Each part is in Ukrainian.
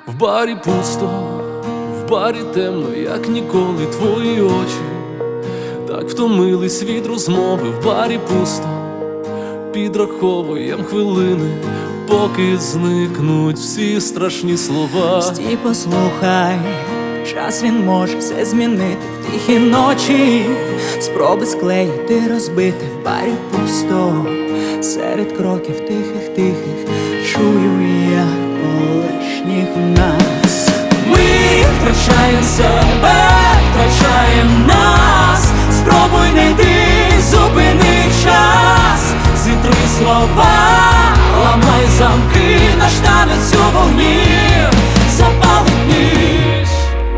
В барі пусто, в барі темно, як ніколи. Твої очі так втомились від розмови. В барі пусто, підраховуєм хвилини, поки зникнуть всі страшні слова. Стій, послухай, час він може все змінити. В тихі ночі спроби склеїти, розбити. В барі пусто, серед кроків тихих чую я колишніх нас. Ми втрачаєм себе, втрачаєм нас. Спробуй не йди, зупини час. Зітри слова, ламай замки, наш танець у вогні запалить ніч.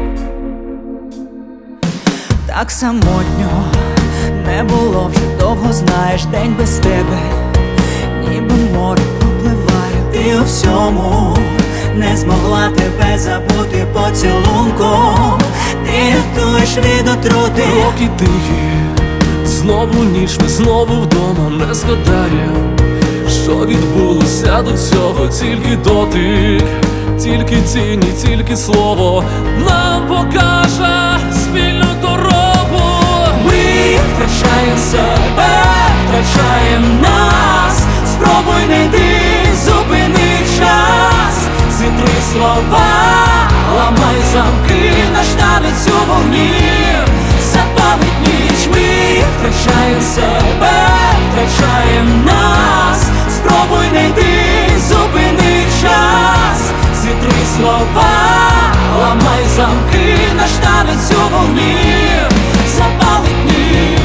Так самотньо не було вже довго, знаєш, день без тебе ніби море пропливає. Ти у всьому не змогла тебе забути поцілунком. Ти рятуєш від отрути. Роки тихі, знову ніч, ми знову вдома. Не згадаєм, що відбулося до цього. Тільки дотик, тільки тіні, тільки слово нам покаже спільну дорогу. Ми втрачаєм себе, втрачаєм нас. Спробуй не йди, зупини час. Зітри слова, ламай замки, наш танець у вогні запалить ніч. Ми втрачаєм себе, втрачаєм нас. Спробуй не йди, зупини час. Зітри слова, ламай замки, наш танець у вогні запалить ніч.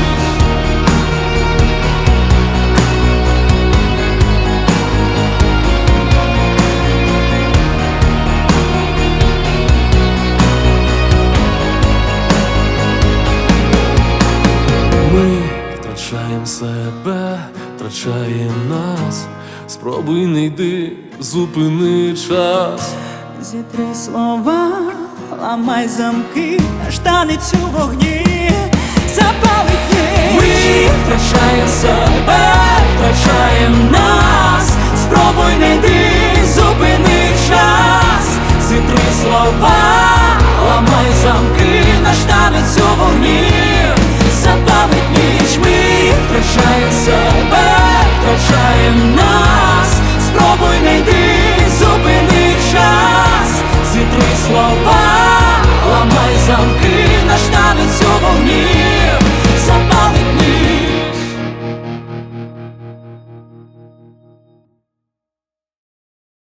Ми втрачаєм себе, втрачаєм нас. Спробуй не йди, зупини час. Зітри слова, ламай замки, наш танець у вогні запалить ніч. Ми втрачаєм себе, втрачаєм нас. Спробуй не йди, зупини час. Зітри слова, ламай замки, наш танець у вогні запалить ніч. Ми втрачаєм себе, втрачаєм нас.